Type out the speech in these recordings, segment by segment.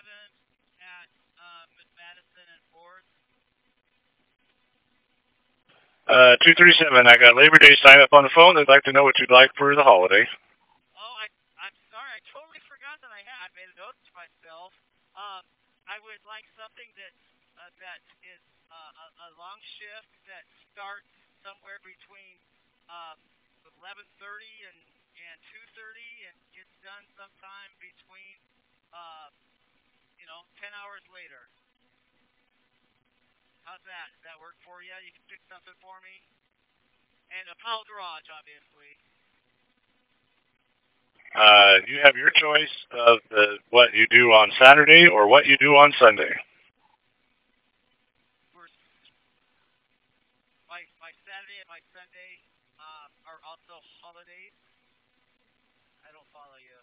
at Madison and Fourth. 237, I got Labor Day sign up on the phone. I'd like to know what you'd like for the holiday. Oh, I'm sorry. I totally forgot that I had. I made a note to myself. Um, I would like something that is a long shift that starts somewhere between um, 11:30 and 2:30 and gets done sometime between uh, 10 hours later. How's that? Does that work for you? You can pick something for me? And a Apollo Garage, obviously. You have your choice of what you do on Saturday or what you do on Sunday. My Saturday and my Sunday are also holidays. I don't follow you.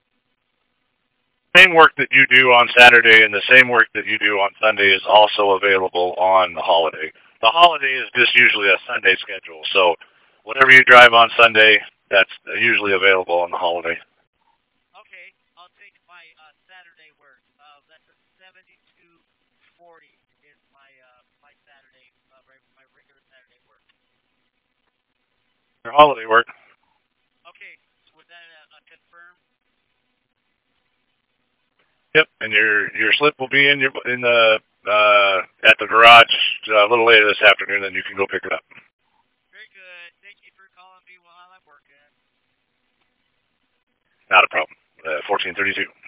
Same work that you do on Saturday and the same work that you do on Sunday is also available on the holiday. The holiday is just usually a Sunday schedule, so whatever you drive on Sunday, that's usually available on the holiday. Okay, I'll take my Saturday work. That's a 7240 is my Saturday my regular Saturday work. Your holiday work. Okay, was that confirmed? Yep, and your slip will be in the at the garage a little later this afternoon, and you can go pick it up. Very good. Thank you for calling me while I'm working. Not a problem. 1432.